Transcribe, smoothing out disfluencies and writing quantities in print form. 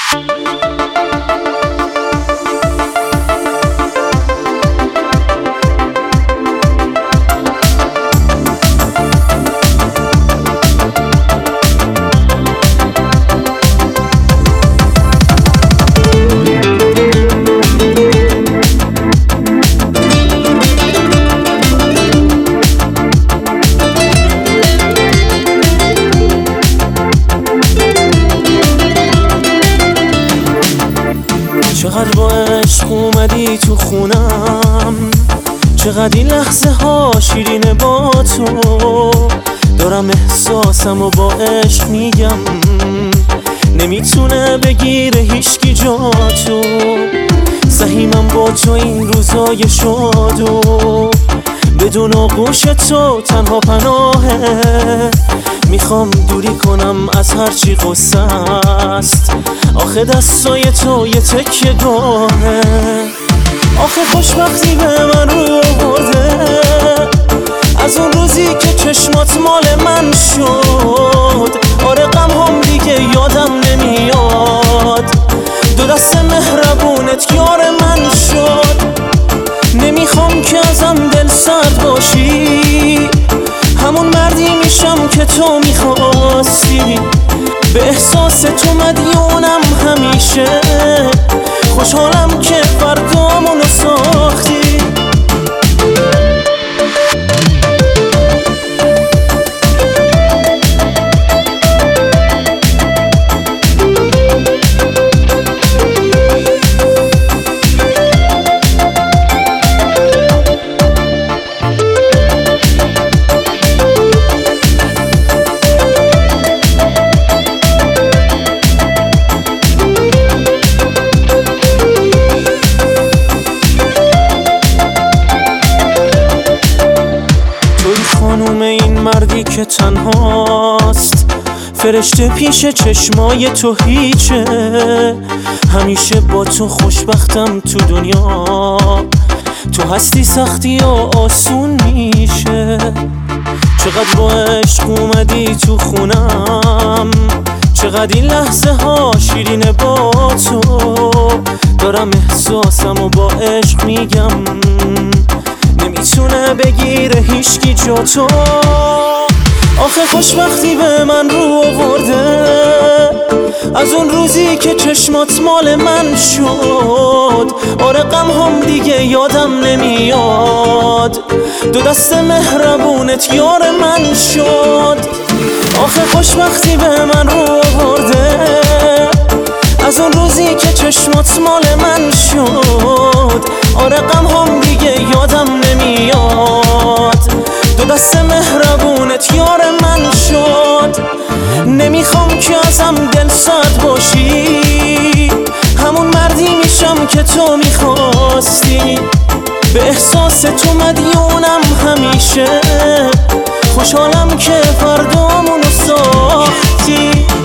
چقدر با عشق اومدی تو خونم، چقدر این لحظه ها شیرینه با تو. دارم احساسم و با عشق میگم، نمیتونه بگیره هیچکی جا تو. سهیمم با تو این روزای شادو، بدون آغوش تو تنها پناهه. میخوام دوری کنم از هرچی غصه است، آخه دستای تو یه تکیه گاهه. آخه خوشبختی به من رو برده از اون روزی که چشمات مال من شد. آره غم هم دیگه یادم نمیاد، دو دست مهربونت یار من شد. نمیخوام که ازم دل سرد باشی، همون مردی میشم که تو میخواستی. به احساس تو مدیونم همیشه، خوشحالم که فردامونو ساختی. خانوم این مردی که تنهاست، فرشته پیش چشمای تو هیچه. همیشه با تو خوشبختم تو دنیا، تو هستی سختی و آسون میشه. چقدر با عشق اومدی تو خونم، چقدر این لحظه ها شیرینه با تو. دارم احساسم و با عشق میگم، نمیتونه بگیره هیچکی جا تو. آخه خوشبختی به من رو آورده از اون روزی که چشمات مال من شد. آره غم هم دیگه یادم نمیاد، دو دست مهربونت یار من شد. آخه خوشبختی به من رو آورده از اون روزی که چشمات مال من شد. آره غم هم دیگه یادم نمیاد، دو دست مهربونت یار من شد. نمیخوام که ازم دل سرد باشی، همون مردی میشم که تو میخواستی. به احساس تو مدیونم همیشه، خوشحالم که فردامونو ساختی.